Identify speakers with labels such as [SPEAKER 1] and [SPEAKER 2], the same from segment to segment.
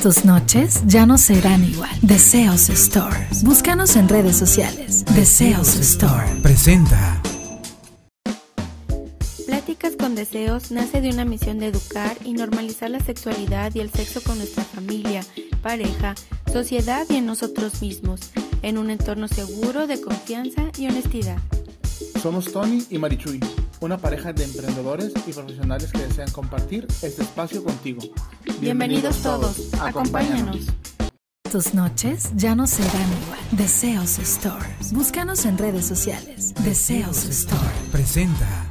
[SPEAKER 1] Tus noches ya no serán igual. Deseos Store. Búscanos en redes sociales. Deseos Store
[SPEAKER 2] presenta.
[SPEAKER 3] Pláticas con Deseos nace de una misión de educar y normalizar la sexualidad y el sexo con nuestra familia, pareja, sociedad y en nosotros mismos, en un entorno seguro de confianza y honestidad.
[SPEAKER 4] Somos Tony y Marichuy, una pareja de emprendedores y profesionales que desean compartir este espacio contigo.
[SPEAKER 3] Bienvenidos todos, acompáñanos.
[SPEAKER 1] Tus noches ya no serán igual. Deseos Store. Búscanos en redes sociales. Deseos Store
[SPEAKER 2] presenta.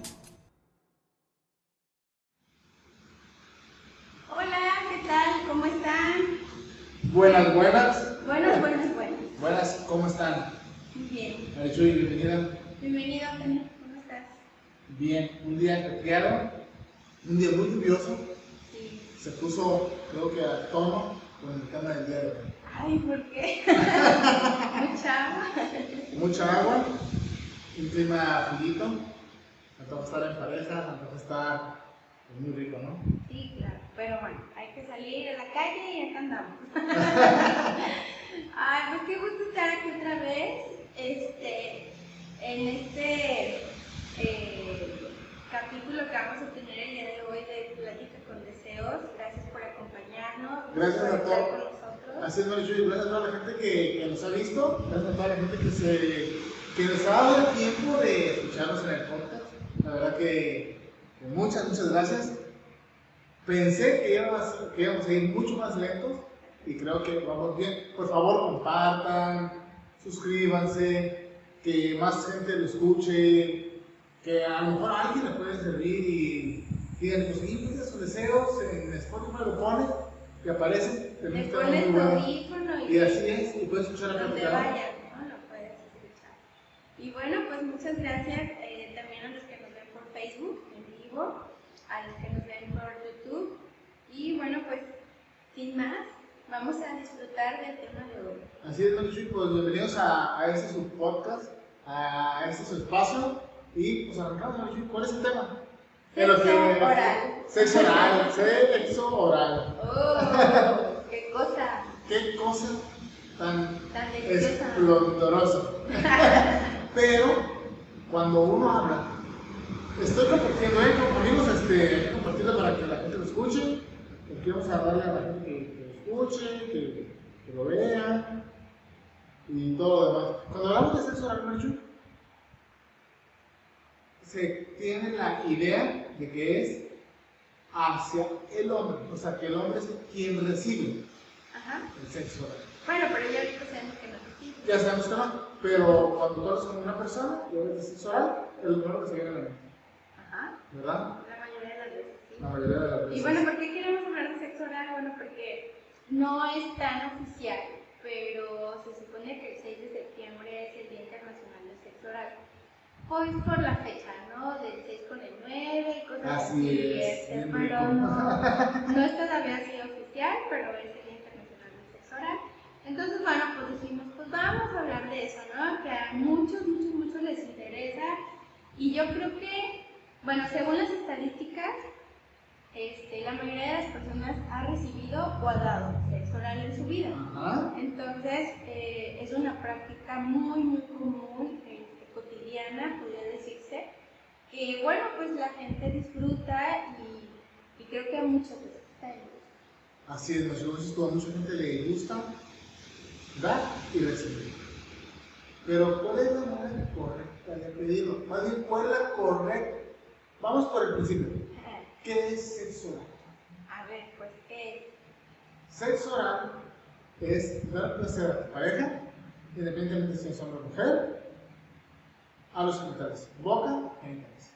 [SPEAKER 5] Hola, ¿qué tal? ¿Cómo están?
[SPEAKER 4] Buenas.
[SPEAKER 5] Buenas.
[SPEAKER 4] ¿Cómo están?
[SPEAKER 5] Muy bien.
[SPEAKER 4] Marichuy, bienvenida.
[SPEAKER 5] Bienvenido, Tony. ¿Cómo estás?
[SPEAKER 4] Bien, un día ajetreado, un día muy lluvioso.
[SPEAKER 5] Sí.
[SPEAKER 4] Se puso, creo que a tono con el tema del día de hoy.
[SPEAKER 5] Ay, ¿por qué? Mucha agua.
[SPEAKER 4] Mucha agua, un clima frito. Me toca estar en pareja, me toca estar muy rico, ¿no?
[SPEAKER 5] Sí, claro. Pero bueno, hay que salir a la calle y acá andamos. Ay, pues qué gusto estar aquí otra vez. En este capítulo que vamos a tener el día de hoy de Plática con Deseos. Gracias por acompañarnos.
[SPEAKER 4] Gracias
[SPEAKER 5] por
[SPEAKER 4] a
[SPEAKER 5] estar
[SPEAKER 4] todos.
[SPEAKER 5] con nosotros.
[SPEAKER 4] Así es, Marichuy, gracias a toda la gente que nos ha visto, gracias a toda la gente que nos ha dado el tiempo de escucharnos en el podcast. La verdad que muchas gracias. Pensé que íbamos a ir mucho más lentos y creo que vamos bien. Por favor, compartan, suscríbanse, que más gente lo escuche, que a lo mejor a alguien le puede servir y digan, pues sí, pues sus deseos en Spotify lo pones y aparecen.
[SPEAKER 5] Le pones tu audífono
[SPEAKER 4] y así es, y puedes escuchar la
[SPEAKER 5] donde
[SPEAKER 4] plática.
[SPEAKER 5] vayas, ¿no? Lo puedes escuchar. Y bueno, pues muchas gracias también a los que nos ven por Facebook en vivo, a los que nos ven por YouTube. Y bueno, pues sin más, vamos a disfrutar del tema de hoy.
[SPEAKER 4] Así es, Marichuy, pues bienvenidos a este su podcast, a este su espacio. Y pues arrancamos, Marichuy, ¿cuál es el tema?
[SPEAKER 5] Oral.
[SPEAKER 4] Sexo oral, sexo oral.
[SPEAKER 5] ¡Oh! ¡Qué cosa!
[SPEAKER 4] Qué cosa tan
[SPEAKER 5] deliciosa.
[SPEAKER 4] esplendorosa. Pero cuando uno habla, estoy compartiendo, compartiendo para que la gente lo escuche. Queremos darle a la gente que lo escuche, que lo vea y todo lo demás. Cuando hablamos de sexo oral, Marichuy, se tiene la idea de que es hacia el hombre, o sea, que el hombre es quien recibe el sexo oral.
[SPEAKER 5] Bueno, pero ya ahorita sabemos que no recibe.
[SPEAKER 4] Ya sabemos que no, pero cuando tú hablas con una persona y hablas de sexo oral, es lo primero que se viene a la mente. ¿Verdad?
[SPEAKER 5] La mayoría de las veces, sí.
[SPEAKER 4] La mayoría de las veces.
[SPEAKER 5] Y bueno, ¿por qué queremos hablar de sexo oral? Bueno, porque no es tan oficial, pero se supone que el 6 de septiembre es el Día Internacional del Sexo Oral. Pues por la fecha, ¿no? Del 6 con el 9 y cosas así. Pero no es todavía así oficial, pero es el Día Internacional del Sexo Oral. Entonces, bueno, pues decimos, pues vamos a hablar de eso, ¿no? Que a muchos les interesa. Y yo creo que, bueno, según las estadísticas, la mayoría de las personas ha recibido o ha dado sexo oral en su vida. Entonces, es una práctica muy común, cotidiana, podría decirse, que bueno, pues la gente disfruta y creo que a muchas les gusta.
[SPEAKER 4] Así es, a mucha gente le gusta dar y recibir. Pero ¿cuál es la manera correcta de pedirlo? Más bien, ¿cuál es la correcta? Vamos por el principio. ¿Qué es sexo oral?
[SPEAKER 5] A ver, pues, ¿qué es?
[SPEAKER 4] Sexo oral es dar placer a tu pareja, independientemente si es hombre o mujer, a los genitales, boca, genitales.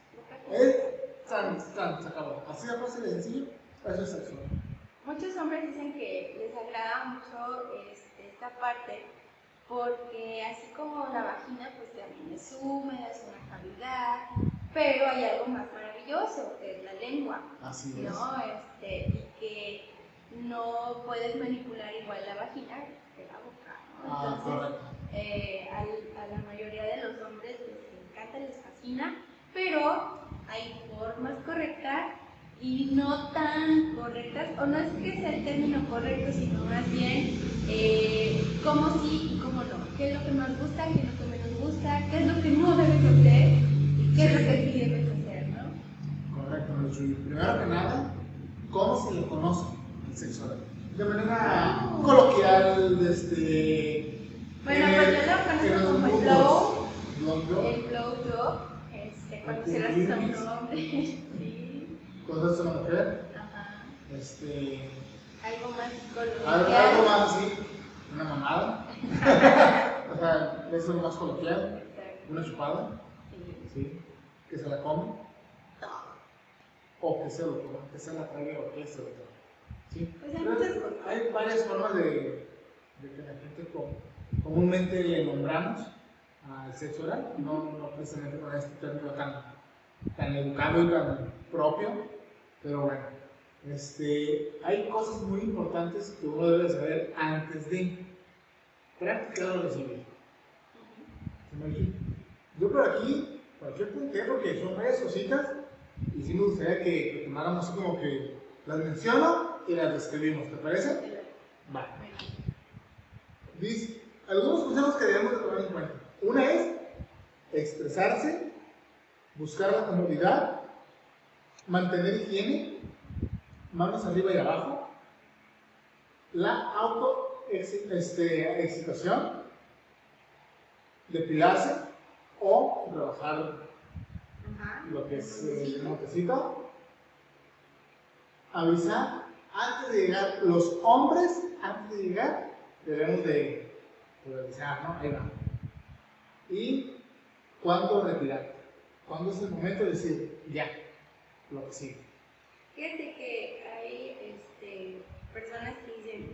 [SPEAKER 4] Se acabó. Así de fácil y sencillo, eso es sexo oral.
[SPEAKER 5] Muchos hombres dicen que les agrada mucho esta parte porque así como la vagina pues también es húmeda, es una cavidad, pero hay algo más maravilloso que es la lengua.
[SPEAKER 4] Así
[SPEAKER 5] es. ¿No? Y que no puedes manipular igual la vagina que la boca, ¿no? Entonces, a la mayoría de los hombres les encanta, les fascina, pero hay formas correctas y no tan correctas, o no es que sea el término correcto, sino más bien cómo sí y cómo no, qué es lo que más gusta, qué es lo que menos gusta, qué es lo que no debes hacer y qué es lo que sí debes hacer, ¿no?
[SPEAKER 4] Correcto, Lucho. Primero que nada, ¿cómo se le conoce el sexo oral? De manera coloquial,
[SPEAKER 5] bueno, pues yo lo conozco como el blow,
[SPEAKER 4] blowjob.
[SPEAKER 5] el blowjob, cuando se lo haces a un hombre, sí.
[SPEAKER 4] Cuando es una mujer,
[SPEAKER 5] Ajá.
[SPEAKER 4] algo
[SPEAKER 5] Algo más
[SPEAKER 4] algo
[SPEAKER 5] coloquial.
[SPEAKER 4] más así, una mamada. O sea, eso es lo más coloquial,
[SPEAKER 5] Exacto.
[SPEAKER 4] una chupada, ¿sí? Que se la come, o que se lo coma, que se la trague o que se lo trague. ¿Sí?
[SPEAKER 5] Pues hay
[SPEAKER 4] Entonces,
[SPEAKER 5] muchas cosas.
[SPEAKER 4] hay varias formas de que la gente comúnmente le nombramos al sexo oral, no precisamente con este término tan educado y tan propio, pero bueno, hay cosas muy importantes que uno debe saber antes de practicar o recibir. Yo por aquí, cualquier punto, porque son varias cositas, y sí me gustaría que tomáramos así como que las menciono y las describimos, ¿te parece? Vale. Dice, algunos consejos que debemos de tomar en cuenta. Una es expresarse, buscar la comodidad, mantener higiene, manos arriba y abajo, la excitación, depilarse o rebajar lo que es el montecito, avisar antes de llegar. Los hombres, antes de llegar, debemos de avisar, ¿no? Ahí va. Y cuándo retirar, cuándo es el momento de decir ya, lo que sigue.
[SPEAKER 5] Fíjate que hay personas que dicen,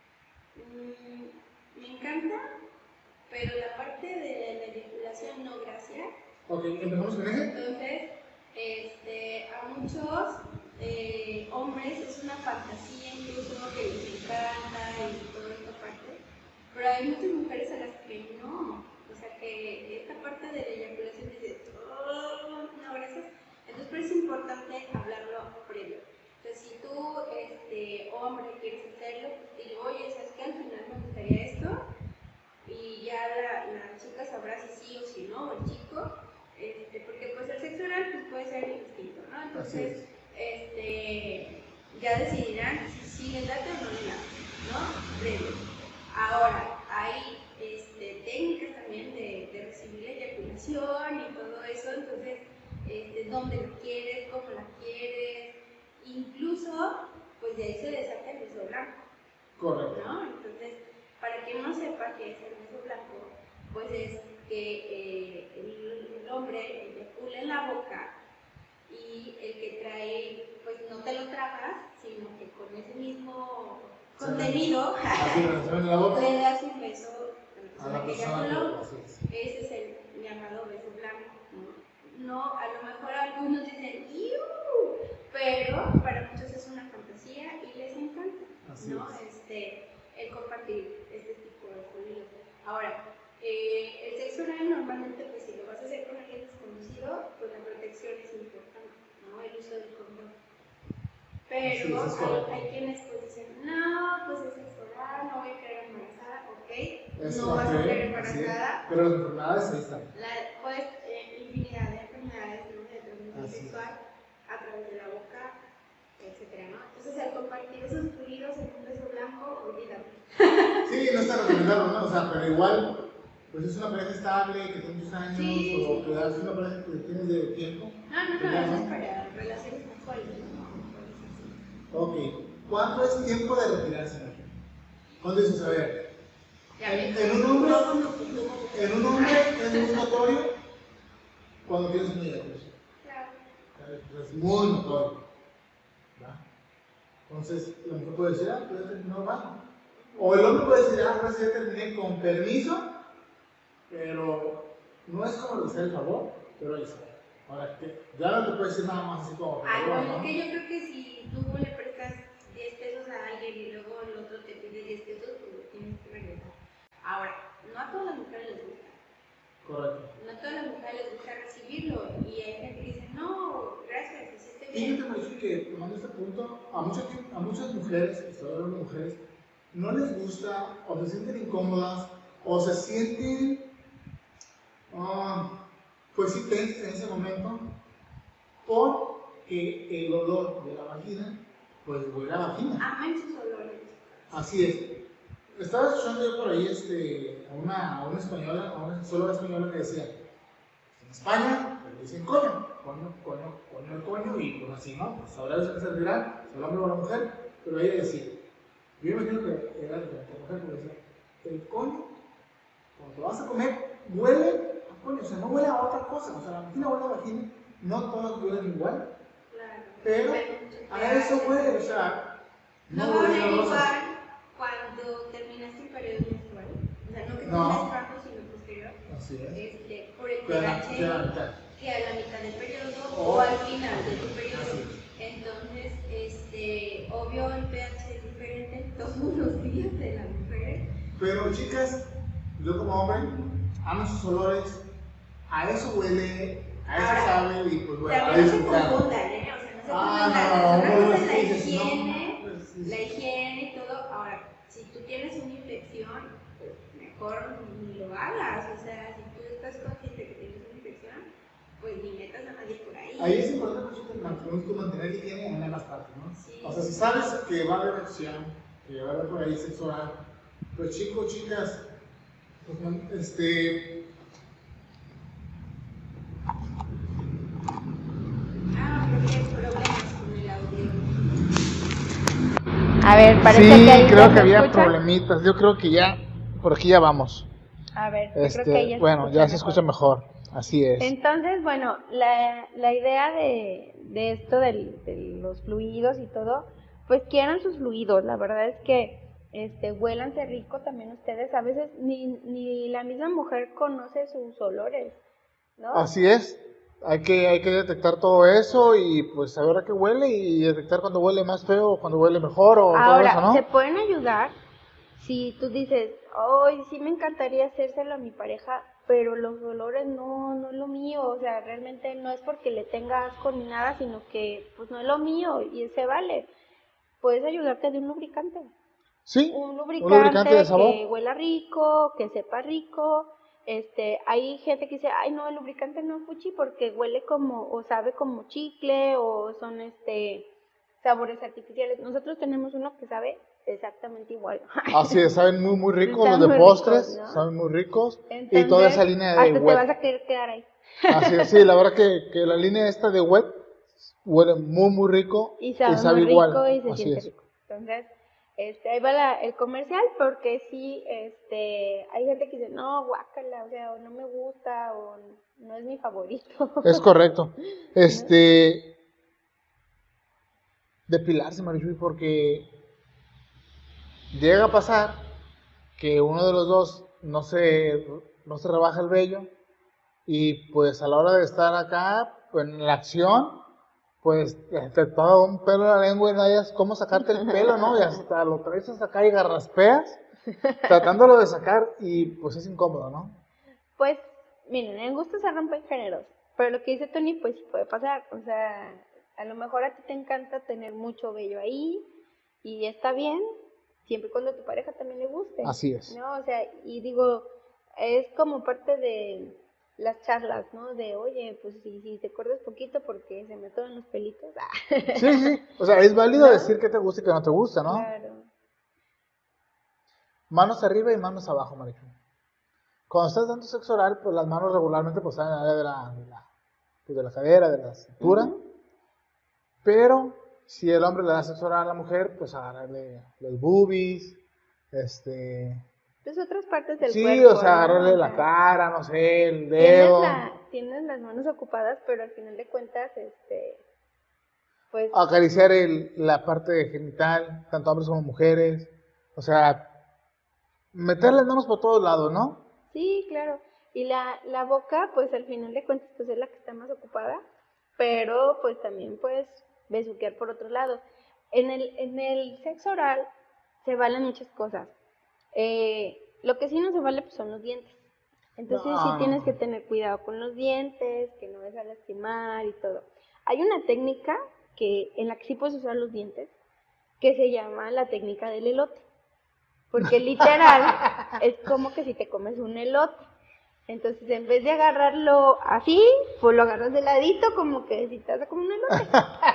[SPEAKER 5] me encanta, pero la parte de la eyaculación no, gracias.
[SPEAKER 4] Ok, empezamos con ese.
[SPEAKER 5] Entonces, a muchos hombres es una fantasía incluso que les encanta y toda esta parte, pero hay muchas mujeres a las que no, o sea que esta parte de la eyaculación dice, oh, no, gracias. Entonces, pero es importante hablarlo previo. Entonces, si tú, hombre, quieres hacerlo, pues digo, oye, ¿sabes qué? Al final me gustaría esto, y ya la chica sabrá si sí o si no, o el chico, porque pues el sexo oral pues, puede ser distinto, ¿no? Entonces, ya decidirán si sí les late o no les late, ¿no? Previo. Ahora, hay técnicas también de recibir la eyaculación y todo eso, entonces, dónde la quieres, cómo la quieres, incluso, pues de ahí se desata el beso blanco.
[SPEAKER 4] Correcto.
[SPEAKER 5] ¿No? Entonces, para quien no sepa qué es el beso blanco, pues es que el hombre eyacula en la boca y el que trae, pues no te lo tragas, sino que con ese mismo contenido le das un beso a la persona que eyaculó. Ese es el llamado beso blanco. No, a lo mejor algunos dicen, ¡iu! Pero para muchos es una fantasía y les encanta, ¿no? El compartir este tipo de fluidos. Ahora, el sexo oral normalmente, pues si lo vas a hacer con alguien desconocido, pues la protección es importante, ¿no? El uso del condón. Pero hay quienes pues dicen, no, pues es sexo oral, no voy a quedar embarazada, ok, no vas a quedar embarazada.
[SPEAKER 4] Pero las enfermedades ahí están.
[SPEAKER 5] Pues infinidad de enfermedades, ¿no? De transmisión sexual a través de la boca, etcétera, ¿no? Entonces, al compartir esos fluidos en un beso blanco, olvídalo.
[SPEAKER 4] Sí, no está recomendado, ¿no? O sea, pero igual, pues es una pareja estable, que tiene muchos años,
[SPEAKER 5] sí,
[SPEAKER 4] o que es una pareja que tienes de tiempo.
[SPEAKER 5] No, eso es para relaciones sexuales, ¿no?
[SPEAKER 4] Ok, ¿cuándo es tiempo de retirarse? ¿Cuándo dices, a ver? En un hombre es muy notorio cuando tienes una eyaculación. Claro. Es muy notorio. ¿Va? Entonces, la mujer puede decir, pues ya terminó, va. O el hombre puede decir, ahora sí ya terminé con permiso, pero no es como realizar el favor, pero ahí está. Ahora, ya no te puedes decir nada más así como favor, ¿no?
[SPEAKER 5] Es que yo creo que si tú le prestas 10 pesos a alguien y luego el otro te pide 10 pesos, pues lo tienes que regresar. Ahora, no a todas las mujeres les gusta.
[SPEAKER 4] Correcto.
[SPEAKER 5] No a todas las mujeres les gusta recibirlo y hay gente que dice, no, gracias, hiciste bien.
[SPEAKER 4] Fíjate, Mauricio, que tocando este punto, a muchas mujeres, estoy hablando de mujeres, no les gusta o se sienten incómodas o se sienten, pues sí, tensas en ese momento porque el olor de la vagina, pues huele a vagina.
[SPEAKER 5] Aman sus olores.
[SPEAKER 4] Así es. Estaba escuchando yo por ahí a una española, a una sexóloga española que decía, en España le dicen coño, y pues así, ¿no? Pues ahora eso se servirá, si el hombre o la mujer, pero ella decía, yo imagino que era de la mujer, porque decía, el coño, cuando te vas a comer, huele a coño, o sea, no huele a otra cosa, o sea, la vagina huele a vagina, no todas huelen igual,
[SPEAKER 5] Claro.
[SPEAKER 4] pero a eso huele, o sea,
[SPEAKER 5] no va a oler igual cuando terminaste el periodo menstrual, o sea, no que
[SPEAKER 4] No.
[SPEAKER 5] terminaste bajo, sino posterior.
[SPEAKER 4] Así es.
[SPEAKER 5] Por el
[SPEAKER 4] Que a la
[SPEAKER 5] pH,
[SPEAKER 4] mitad.
[SPEAKER 5] que a la mitad del periodo o al final de tu periodo.
[SPEAKER 4] Así.
[SPEAKER 5] Entonces, obvio el pH es diferente todos los días de las mujeres.
[SPEAKER 4] Pero chicas, yo como hombre, amo sus olores, a eso huele, a eso
[SPEAKER 5] Ahora,
[SPEAKER 4] sabe y pues bueno, a
[SPEAKER 5] también no se
[SPEAKER 4] disfrutar.
[SPEAKER 5] confundan, ¿eh? O sea, no se
[SPEAKER 4] Ah,
[SPEAKER 5] confundan.
[SPEAKER 4] no,
[SPEAKER 5] Una cosa
[SPEAKER 4] no,
[SPEAKER 5] es la
[SPEAKER 4] sí, sí,
[SPEAKER 5] higiene,
[SPEAKER 4] no, pues, sí.
[SPEAKER 5] la higiene y todo. Ahora, si tú tienes una infección, pues mejor ni lo hagas. O sea, si tú estás consciente que tienes una infección, pues ni metas a nadie por ahí.
[SPEAKER 4] Ahí es importante mucho mantener higiene en ambas partes, ¿no?
[SPEAKER 5] Sí.
[SPEAKER 4] O sea, si sabes que va a haber acción, que va a haber por ahí sexo oral, pues chicos, chicas, pues
[SPEAKER 5] Creo que hay problemas con el audio.
[SPEAKER 3] A ver, parece
[SPEAKER 4] sí,
[SPEAKER 3] que ahí
[SPEAKER 4] creo
[SPEAKER 3] ya
[SPEAKER 4] que
[SPEAKER 3] se
[SPEAKER 4] había
[SPEAKER 3] escucha.
[SPEAKER 4] problemitas, yo creo que ya, por aquí ya vamos.
[SPEAKER 3] A ver, yo creo que ahí ya
[SPEAKER 4] Bueno, ya se escucha
[SPEAKER 3] mejor.
[SPEAKER 4] mejor, así es.
[SPEAKER 3] Entonces, bueno, la idea de esto de los fluidos y todo, pues quieran sus fluidos. La verdad es que huélanse rico también ustedes. A veces ni la misma mujer conoce sus olores, ¿no?
[SPEAKER 4] Así es, hay que detectar todo eso y pues saber a qué huele y detectar cuando huele más feo o cuando huele mejor o
[SPEAKER 3] Ahora,
[SPEAKER 4] todo eso, ¿no?
[SPEAKER 3] se pueden ayudar si tú dices, hoy sí me encantaría hacérselo a mi pareja, pero los olores no es lo mío, o sea, realmente no es porque le tenga asco ni nada, sino que pues no es lo mío y se vale. Puedes ayudarte de un lubricante.
[SPEAKER 4] Sí,
[SPEAKER 3] Un
[SPEAKER 4] lubricante
[SPEAKER 3] lubricante
[SPEAKER 4] de sabor.
[SPEAKER 3] que huela rico, que sepa rico. Hay gente que dice, ay no, el lubricante no fuchi porque huele como, o sabe como chicle, o son sabores artificiales. Nosotros tenemos uno que sabe exactamente igual.
[SPEAKER 4] Así es, saben muy ricos,
[SPEAKER 3] Están
[SPEAKER 4] los de
[SPEAKER 3] muy
[SPEAKER 4] postres,
[SPEAKER 3] ricos, ¿no?
[SPEAKER 4] saben muy ricos
[SPEAKER 3] Entonces,
[SPEAKER 4] y toda esa línea de
[SPEAKER 3] hasta te
[SPEAKER 4] wet.
[SPEAKER 3] vas a querer quedar ahí.
[SPEAKER 4] Así es, sí, la verdad que la línea esta de wet huele muy rico
[SPEAKER 3] Y sabe muy
[SPEAKER 4] igual.
[SPEAKER 3] rico y se
[SPEAKER 4] Así
[SPEAKER 3] siente
[SPEAKER 4] es.
[SPEAKER 3] rico. Entonces, ahí va el comercial, porque sí, hay gente que dice, no, guácala, o sea, o no me gusta, o no es mi favorito.
[SPEAKER 4] Es correcto. Depilarse, Marichuy, porque llega a pasar que uno de los dos no se rebaja el vello y pues a la hora de estar acá, pues en la acción, pues te toma un pelo en la lengua y no hayas cómo sacarte el pelo, ¿no? Y hasta lo traes hasta acá y garraspeas tratándolo de sacar y pues es incómodo, ¿no?
[SPEAKER 3] Pues, miren, en gusto se rompen géneros, pero lo que dice Tony, pues sí puede pasar. O sea, a lo mejor a ti te encanta tener mucho vello ahí y está bien, siempre y cuando a tu pareja también le guste.
[SPEAKER 4] Así es.
[SPEAKER 3] ¿No? O sea, y digo, es como parte de las charlas, ¿no? De, oye, pues si te cortas poquito porque se me atoran los pelitos.
[SPEAKER 4] Sí, o sea, es válido
[SPEAKER 3] ¿No?
[SPEAKER 4] decir que te gusta y que no te gusta, ¿no?
[SPEAKER 3] Claro.
[SPEAKER 4] Manos arriba y manos abajo, Marichuy. Cuando estás dando sexo oral, pues las manos regularmente pues están en el área de la cadera, de la cintura.
[SPEAKER 3] Uh-huh.
[SPEAKER 4] Pero si el hombre le da sexo oral a la mujer, pues agarrarle los boobies,
[SPEAKER 3] Pues otras partes del
[SPEAKER 4] sí,
[SPEAKER 3] cuerpo.
[SPEAKER 4] o sea, agarrarle
[SPEAKER 3] ¿no?
[SPEAKER 4] la cara, no sé, el dedo.
[SPEAKER 3] Tienes las manos ocupadas, pero al final de cuentas, pues...
[SPEAKER 4] Acariciar la parte genital, tanto hombres como mujeres. O sea, meter las manos por todos lados, ¿no?
[SPEAKER 3] Sí, claro. Y la boca, pues al final de cuentas, pues es la que está más ocupada, pero pues también puedes besuquear por otros lados. En el sexo oral se valen muchas cosas. Lo que sí no se vale pues son los dientes. Entonces sí tienes que tener cuidado con los dientes, que no vas a lastimar y todo. Hay una técnica en la que sí puedes usar los dientes, que se llama la técnica del elote. Porque literal es como que si te comes un elote. Entonces, en vez de agarrarlo así, pues lo agarras de ladito, como que si te vas a comer un elote.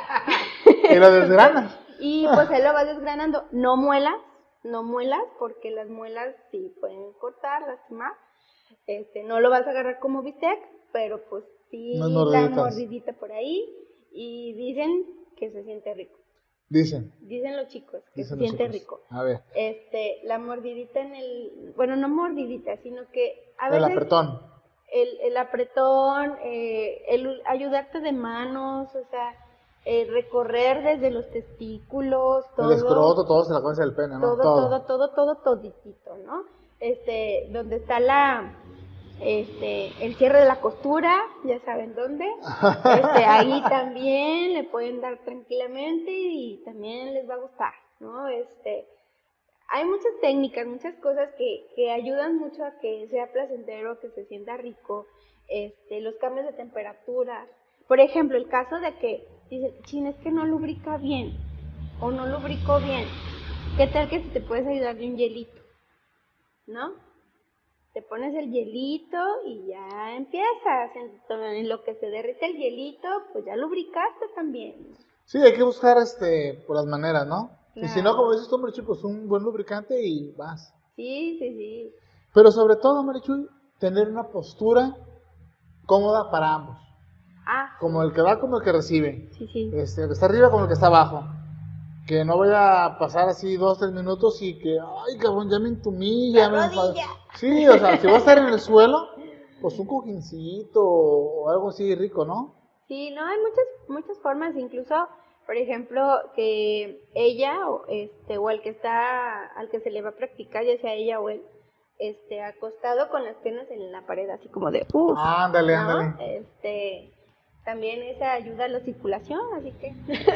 [SPEAKER 4] Y lo desgranas.
[SPEAKER 3] Y pues él lo vas desgranando. No muelas, porque las muelas sí pueden cortar, lastimar. No lo vas a agarrar como bistec, pero pues sí la mordidita por ahí. Y dicen que se siente rico.
[SPEAKER 4] Dicen
[SPEAKER 3] los chicos que
[SPEAKER 4] Dicen
[SPEAKER 3] se siente
[SPEAKER 4] chicos.
[SPEAKER 3] rico.
[SPEAKER 4] A ver.
[SPEAKER 3] La mordidita bueno, no mordidita, sino que a veces
[SPEAKER 4] El apretón.
[SPEAKER 3] El apretón, el ayudarte de manos, o sea, recorrer desde los testículos, todo.
[SPEAKER 4] El escroto, todo se la cabeza del pene, ¿no?
[SPEAKER 3] Todo toditito, ¿no? Donde está el cierre de la costura, ya saben dónde. Ahí también le pueden dar tranquilamente y también les va a gustar, ¿no? Hay muchas técnicas, muchas cosas que ayudan mucho a que sea placentero, que se sienta rico. Los cambios de temperatura. Por ejemplo, el caso de que dicen, chin, es que no lubrica bien o no lubrico bien. ¿Qué tal que si te puedes ayudar de un hielito? ¿No? Te pones el hielito y ya empiezas. En lo que se derrite el hielito, pues ya lubricaste también.
[SPEAKER 4] Sí, hay que buscar por las maneras, ¿no?
[SPEAKER 3] Claro.
[SPEAKER 4] Y si no, como dices tú, Marichuy, pues un buen lubricante y vas.
[SPEAKER 3] Sí.
[SPEAKER 4] Pero sobre todo, Marichuy, tener una postura cómoda para ambos. Como el que da, como el que recibe.
[SPEAKER 3] Sí.
[SPEAKER 4] El que está arriba como el que está abajo. Que no vaya a pasar así 2-3 minutos y que, ay, cabrón, ya me entumí, ya me
[SPEAKER 3] rodilla.
[SPEAKER 4] Sí, o sea, si va a estar en el suelo, pues un cojincito o algo así rico, ¿no?
[SPEAKER 3] Sí, no, hay muchas formas, incluso, por ejemplo, que ella o al que se le va a practicar, ya sea ella o él, acostado con las piernas en la pared, así como de
[SPEAKER 4] Ándale.
[SPEAKER 3] También esa ayuda a la circulación, así que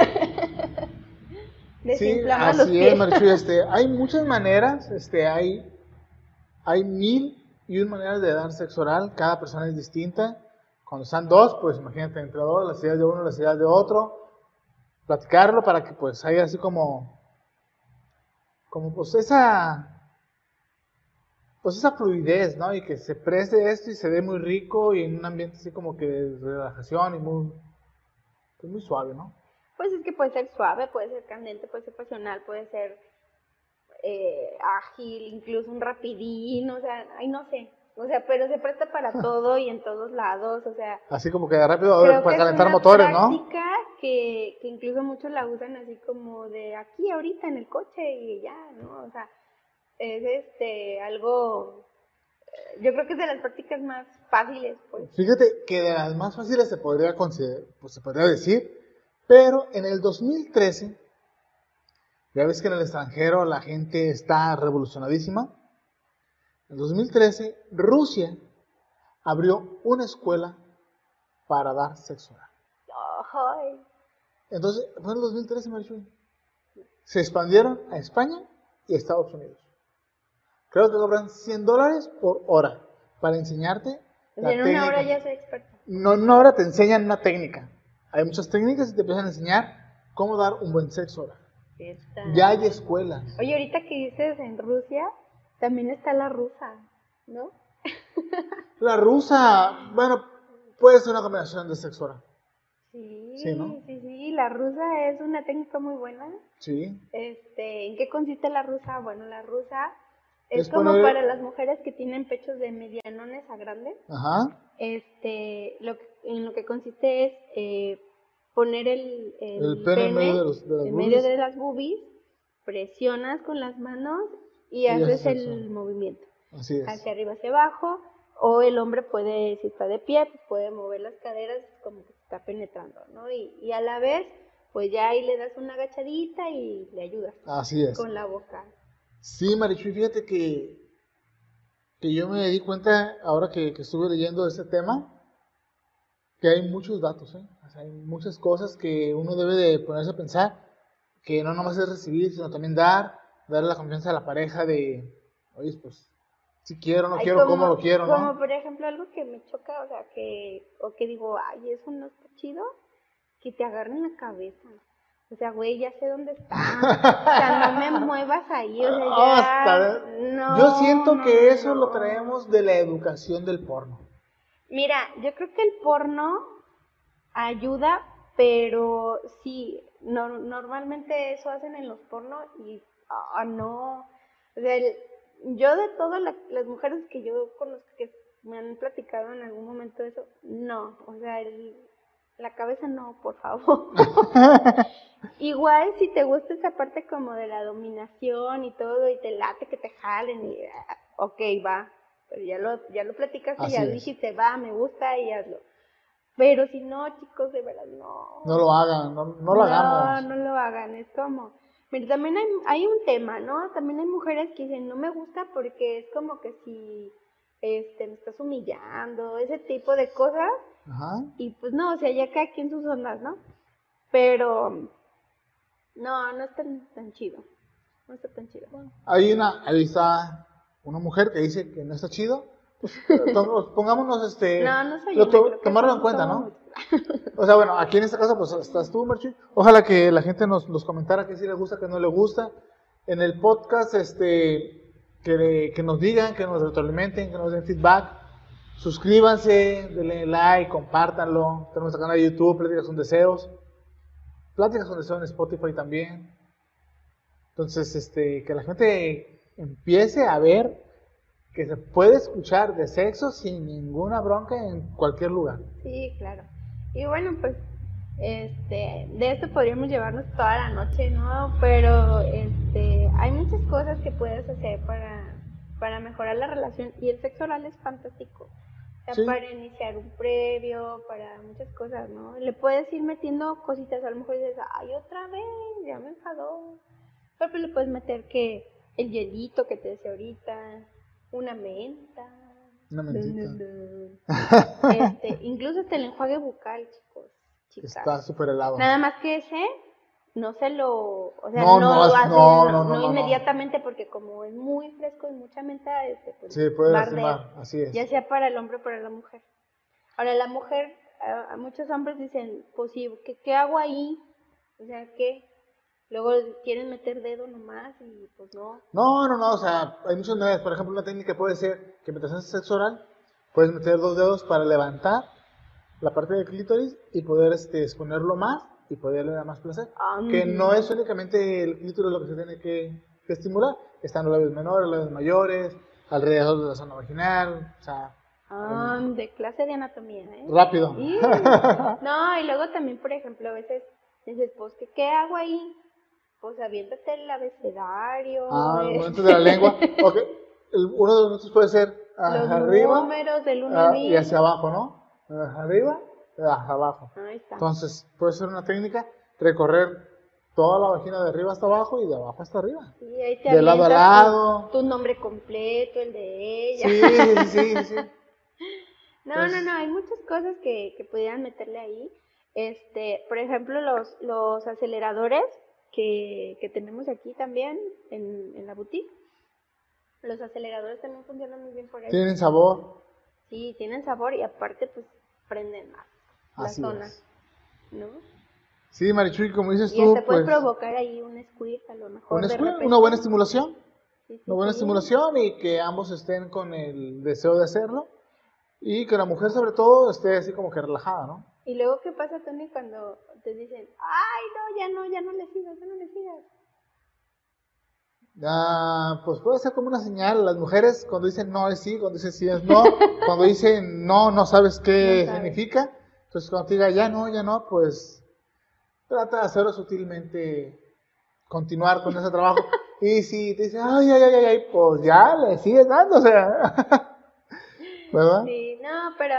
[SPEAKER 4] sí,
[SPEAKER 3] desinflama los
[SPEAKER 4] así
[SPEAKER 3] pies.
[SPEAKER 4] es, Marichuy, hay muchas maneras, hay 1001 maneras de dar sexo oral, cada persona es distinta. Cuando están dos, pues imagínate, entre dos, las ideas de uno, las ideas de otro, platicarlo para que pues haya así como pues esa fluidez, ¿no? Y que se preste esto y se dé muy rico y en un ambiente así como que de relajación y muy suave, ¿no?
[SPEAKER 3] Pues es que puede ser suave, puede ser candente, puede ser pasional, puede ser ágil, incluso un rapidín, o sea, no sé. O sea, pero se presta para todo y en todos lados, o sea.
[SPEAKER 4] Así como que de rápido para calentar
[SPEAKER 3] Es
[SPEAKER 4] motores,
[SPEAKER 3] una
[SPEAKER 4] ¿no?
[SPEAKER 3] práctica que incluso muchos la usan así como de aquí ahorita en el coche y ya, ¿no? O sea, es algo, yo creo que es de las prácticas más fáciles, pues.
[SPEAKER 4] Fíjate que de las más fáciles se podría decir, pero en el 2013, ya ves que en el extranjero la gente está revolucionadísima. En 2013, Rusia abrió una escuela para dar sexo oral.
[SPEAKER 3] Ay.
[SPEAKER 4] Entonces, fue en el 2013, Marichuy. Se expandieron a España y a Estados Unidos. Creo que cobran $100 por hora para enseñarte la técnica.
[SPEAKER 3] En una hora ya soy experta.
[SPEAKER 4] No, en una hora te enseñan una técnica. Hay muchas técnicas y te empiezan a enseñar cómo dar un buen sexo oral. Ya hay escuelas.
[SPEAKER 3] Oye, ahorita que dices en Rusia, también está la rusa, ¿no?
[SPEAKER 4] La rusa, bueno, puede ser una combinación de sexo oral.
[SPEAKER 3] Sí,
[SPEAKER 4] ¿no?
[SPEAKER 3] Sí, la rusa es una técnica muy buena.
[SPEAKER 4] Sí.
[SPEAKER 3] ¿En qué consiste la rusa? Bueno, la rusa es como para las mujeres que tienen pechos de medianones a grandes.
[SPEAKER 4] Ajá.
[SPEAKER 3] En lo que consiste es poner el
[SPEAKER 4] pene
[SPEAKER 3] en medio de las boobies, presionas con las manos y haces el movimiento.
[SPEAKER 4] Así es.
[SPEAKER 3] Hacia arriba, hacia abajo, o el hombre puede, si está de pie, pues puede mover las caderas como que se está penetrando, ¿no? Y a la vez, pues ya ahí le das una agachadita y le ayudas.
[SPEAKER 4] Así es.
[SPEAKER 3] Con la boca.
[SPEAKER 4] Sí, Marichuy, fíjate que yo me di cuenta, ahora que estuve leyendo este tema, que hay muchos datos, ¿eh? O sea, hay muchas cosas que uno debe de ponerse a pensar, que no nomás es recibir, sino también darle la confianza a la pareja de, oye, pues, si quiero, no quiero, cómo lo quiero,
[SPEAKER 3] como
[SPEAKER 4] ¿no?
[SPEAKER 3] por ejemplo, algo que me choca, o sea, que digo, ay, eso no está chido, que te agarren la cabeza. O sea, güey, ya sé dónde está. O sea, no me muevas ahí. O sea, ya... No,
[SPEAKER 4] yo siento
[SPEAKER 3] no,
[SPEAKER 4] que eso
[SPEAKER 3] no.
[SPEAKER 4] lo traemos de la educación del porno.
[SPEAKER 3] Mira, yo creo que el porno ayuda, pero sí, normalmente eso hacen en los pornos y no. O sea, yo de todas las mujeres que yo conozco que me han platicado en algún momento de eso, no. O sea, la cabeza no, por favor. Igual si te gusta esa parte como de la dominación y todo y te late que te jalen y ok, va, pero ya lo platicaste,
[SPEAKER 4] Así
[SPEAKER 3] ya
[SPEAKER 4] es.
[SPEAKER 3] dijiste, va, me gusta y hazlo. Pero si no, chicos, de verdad, no.
[SPEAKER 4] No lo hagan, no lo hagamos.
[SPEAKER 3] No lo hagan, es como... Mira, también hay un tema, ¿no? También hay mujeres que dicen, no me gusta porque es como que si me estás humillando, ese tipo de cosas.
[SPEAKER 4] Ajá.
[SPEAKER 3] Y pues no, o sea, ya cada quien sus ondas, ¿no? Pero no es tan chido. No está tan chido.
[SPEAKER 4] Ahí está una mujer que dice que no está chido. Pues, pongámonos
[SPEAKER 3] No soy yo, creo que
[SPEAKER 4] tomarlo en cuenta, ¿no? O sea, bueno, aquí en este caso pues estás tú, Marchi. Ojalá que la gente nos comentara que sí le gusta, que no le gusta. En el podcast, que nos digan, que nos retroalimenten, que nos den feedback. Suscríbanse, denle like, compártanlo. Tenemos nuestro canal de YouTube, Pláticas con Deseos. Pláticas con Deseos en Spotify también. Entonces, que la gente empiece a ver que se puede escuchar de sexo sin ninguna bronca en cualquier lugar.
[SPEAKER 3] Sí, claro. Y bueno, pues, de esto podríamos llevarnos toda la noche, ¿no? Pero, hay muchas cosas que puedes hacer para mejorar la relación y el sexo oral es fantástico. O sea,
[SPEAKER 4] Sí.
[SPEAKER 3] para iniciar un previo, para muchas cosas, ¿no? Le puedes ir metiendo cositas, a lo mejor dices, ay, otra vez, ya me enfadó. Pero pues le puedes meter que el hielito que te decía ahorita, una menta.
[SPEAKER 4] Una mentita.
[SPEAKER 3] Incluso hasta el enjuague bucal, chicas.
[SPEAKER 4] Está súper helado.
[SPEAKER 3] Nada más que ese, no se lo, o sea,
[SPEAKER 4] No,
[SPEAKER 3] no
[SPEAKER 4] no,
[SPEAKER 3] lo haces,
[SPEAKER 4] no,
[SPEAKER 3] no inmediatamente, porque como es muy fresco y mucha menta, pues
[SPEAKER 4] Sí, puede
[SPEAKER 3] va a arder,
[SPEAKER 4] lastimar, así es.
[SPEAKER 3] ya sea para el hombre o para la mujer. Ahora, la mujer, a muchos hombres dicen, pues sí, ¿qué hago ahí? O sea, ¿qué? Luego quieren meter dedo nomás y pues no.
[SPEAKER 4] No, o sea, hay muchas maneras. Por ejemplo, una técnica puede ser que mientras haces sexo oral, puedes meter 2 dedos para levantar la parte del clítoris y poder exponerlo más y poderle dar más placer. Que no es únicamente el clítoris lo que se tiene que estimular, están los labios menores, los labios mayores, alrededor de la zona vaginal, o sea...
[SPEAKER 3] de clase de anatomía, ¿eh?
[SPEAKER 4] Rápido.
[SPEAKER 3] Sí. No, y luego también, por ejemplo, a veces dices, pues, ¿qué hago ahí? Pues aviéntate el abecedario.
[SPEAKER 4] Los momentos de la lengua. Okay. Uno de los momentos puede ser
[SPEAKER 3] los
[SPEAKER 4] arriba
[SPEAKER 3] números del 1 al 10.
[SPEAKER 4] y hacia abajo, ¿no? Arriba y hacia abajo.
[SPEAKER 3] Ahí está.
[SPEAKER 4] Entonces, puede ser una técnica, recorrer toda la vagina de arriba hasta abajo y de abajo hasta arriba.
[SPEAKER 3] Sí, ahí te
[SPEAKER 4] de lado a
[SPEAKER 3] avientas
[SPEAKER 4] lado.
[SPEAKER 3] Tu nombre completo, el de ella.
[SPEAKER 4] Sí.
[SPEAKER 3] No, hay muchas cosas que pudieran meterle ahí. Por ejemplo, los aceleradores que tenemos aquí también en la boutique. Los aceleradores también funcionan muy bien por ahí.
[SPEAKER 4] Tienen sabor.
[SPEAKER 3] Sí, tienen sabor y aparte pues prenden más
[SPEAKER 4] Así
[SPEAKER 3] la zona,
[SPEAKER 4] es.
[SPEAKER 3] ¿no?
[SPEAKER 4] Sí, Marichuy, como dices
[SPEAKER 3] Y
[SPEAKER 4] tú,
[SPEAKER 3] hasta puede
[SPEAKER 4] pues...
[SPEAKER 3] provocar ahí un squirt a lo mejor de repente.
[SPEAKER 4] Una buena estimulación.
[SPEAKER 3] Sí,
[SPEAKER 4] Una buena
[SPEAKER 3] sí.
[SPEAKER 4] estimulación y que ambos estén con el deseo de hacerlo. Y que la mujer sobre todo esté así como que relajada, ¿no?
[SPEAKER 3] Y luego, ¿qué pasa, Tony, cuando te dicen, ay, no, ya no le sigas, ya no le sigas?
[SPEAKER 4] Pues puede ser como una señal. Las mujeres cuando dicen no es sí, cuando dicen sí es no, cuando dicen no sabes qué significa. Entonces cuando te diga ya no, pues trata de hacerlo sutilmente, continuar con ese trabajo. Y si te dicen ay, pues ya le sigues dando, o sea, ¿verdad?
[SPEAKER 3] Sí, no, pero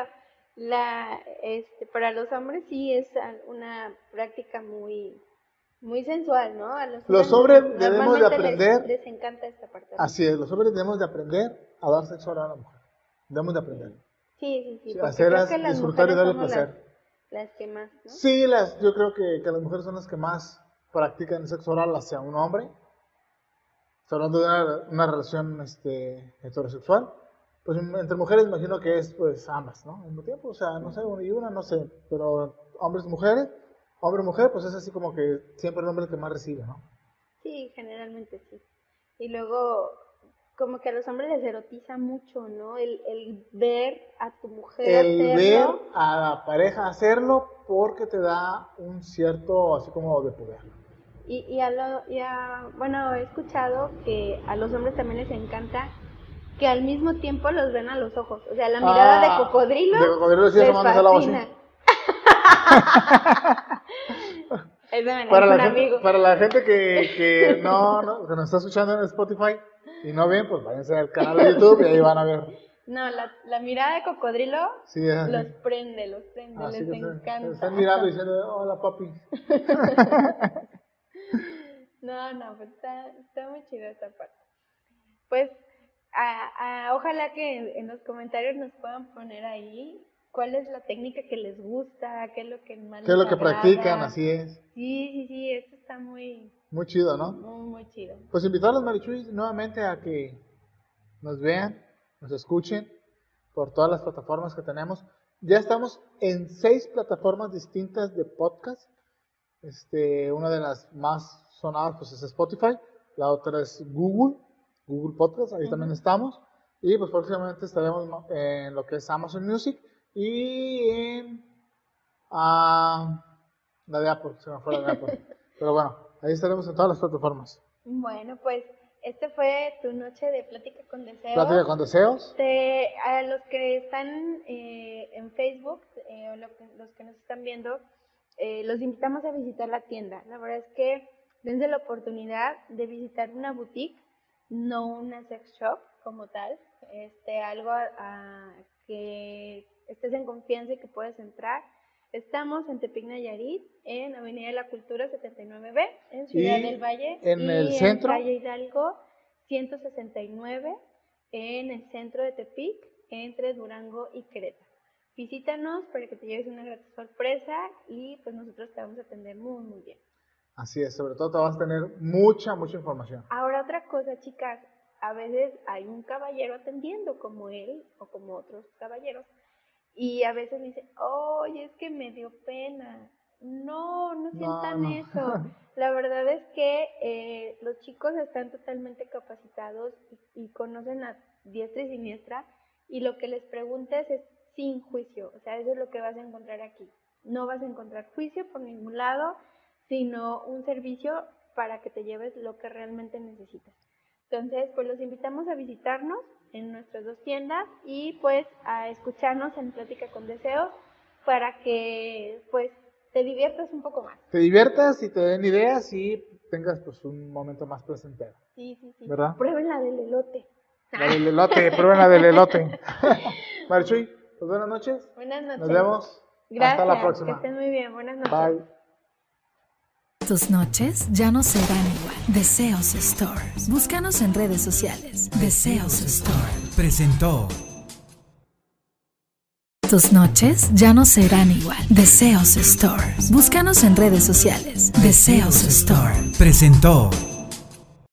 [SPEAKER 3] para los hombres sí es una práctica muy sensual, ¿no? A
[SPEAKER 4] Los hombres debemos de
[SPEAKER 3] normalmente
[SPEAKER 4] aprender.
[SPEAKER 3] les encanta esta parte.
[SPEAKER 4] Así es, los hombres debemos de aprender a dar sexo oral a la mujer. Debemos de aprender.
[SPEAKER 3] Sí,
[SPEAKER 4] Sí,
[SPEAKER 3] porque
[SPEAKER 4] hacerlas
[SPEAKER 3] creo que las
[SPEAKER 4] disfrutar y
[SPEAKER 3] mujeres
[SPEAKER 4] darle
[SPEAKER 3] somos
[SPEAKER 4] placer.
[SPEAKER 3] las que más, ¿no?
[SPEAKER 4] Sí, yo creo que las mujeres son las que más practican el sexo oral hacia un hombre. Estoy hablando de una relación heterosexual. Pues entre mujeres imagino que es pues ambas, ¿no? Al mismo tiempo, o sea, no sé, una y una, no sé, pero hombres y mujeres. hombre o mujer, pues es así como que siempre el hombre el que más recibe, ¿no?
[SPEAKER 3] Sí, generalmente sí. Y luego, como que a los hombres les erotiza mucho, ¿no? El ver a tu mujer
[SPEAKER 4] El
[SPEAKER 3] hacerlo.
[SPEAKER 4] ver a la pareja hacerlo porque te da un cierto, así como de poder.
[SPEAKER 3] Bueno, he escuchado que a los hombres también les encanta que al mismo tiempo los ven a los ojos. O sea, la mirada de cocodrilo,
[SPEAKER 4] de cocodrilo sí,
[SPEAKER 3] les
[SPEAKER 4] asomándose al agua, sí.
[SPEAKER 3] fascina. Es de
[SPEAKER 4] Para la gente que no que nos está escuchando en Spotify y no ven, pues váyanse al canal de YouTube y ahí van a ver.
[SPEAKER 3] No, la mirada de cocodrilo
[SPEAKER 4] Sí,
[SPEAKER 3] los prende,
[SPEAKER 4] así
[SPEAKER 3] les encanta.
[SPEAKER 4] Están mirando y diciendo, hola papi.
[SPEAKER 3] No, pues está muy chido esta parte. Pues ojalá que en los comentarios nos puedan poner ahí cuál es la técnica que les gusta, qué es lo que más les agrada.
[SPEAKER 4] ¿Qué es lo que practican? Así es.
[SPEAKER 3] Sí, esto está muy
[SPEAKER 4] chido, ¿no?
[SPEAKER 3] Muy chido.
[SPEAKER 4] Pues invitarlos, Marichuy, nuevamente a que nos vean, nos escuchen por todas las plataformas que tenemos. Ya estamos en 6 plataformas distintas de podcast. Una de las más sonadas pues es Spotify, la otra es Google Podcast, ahí también estamos. Y pues próximamente estaremos en lo que es Amazon Music y en la de Apple, se me fue la de Apple. Pero bueno, ahí estaremos en todas las plataformas.
[SPEAKER 3] Bueno, pues este fue tu noche de Plática con Deseos.
[SPEAKER 4] Plática con Deseos.
[SPEAKER 3] A los que están en Facebook, o los que nos están viendo, los invitamos a visitar la tienda. La verdad es que dense la oportunidad de visitar una boutique, no una sex shop como tal, algo que estés en confianza y que puedes entrar. Estamos en Tepic, Nayarit, en Avenida de la Cultura 79B, en Ciudad del Valle.
[SPEAKER 4] En el centro.
[SPEAKER 3] En Calle Hidalgo 169, en el centro de Tepic, entre Durango y Querétaro. Visítanos para que te lleves una grata sorpresa y pues nosotros te vamos a atender muy, muy bien.
[SPEAKER 4] Así es, sobre todo te vas a tener mucha información.
[SPEAKER 3] Ahora otra cosa, chicas, a veces hay un caballero atendiendo como él o como otros caballeros y a veces me dicen, oye, es que me dio pena. No sientan eso. La verdad es que los chicos están totalmente capacitados y conocen a diestra y siniestra y lo que les preguntes es sin juicio. O sea, eso es lo que vas a encontrar aquí. No vas a encontrar juicio por ningún lado, sino un servicio para que te lleves lo que realmente necesitas. Entonces, pues los invitamos a visitarnos en nuestras 2 tiendas y pues a escucharnos en Plática con Deseos para que pues te diviertas un poco más.
[SPEAKER 4] Te diviertas y te den ideas y tengas pues un momento más placentero.
[SPEAKER 3] Sí.
[SPEAKER 4] ¿Verdad?
[SPEAKER 3] Prueben la del elote.
[SPEAKER 4] Prueben la del elote. Marichuy, pues buenas noches.
[SPEAKER 3] Buenas noches.
[SPEAKER 4] Nos vemos.
[SPEAKER 3] Gracias.
[SPEAKER 4] Hasta la próxima.
[SPEAKER 3] Que estén muy bien. Buenas noches.
[SPEAKER 4] Bye.
[SPEAKER 1] Tus noches ya no serán igual. Deseos Stores. Búscanos en redes sociales. Deseos Store.
[SPEAKER 2] Presentó.
[SPEAKER 1] Tus noches ya no serán igual. Deseos Stores. Búscanos en redes sociales. Deseos Store.
[SPEAKER 2] Presentó.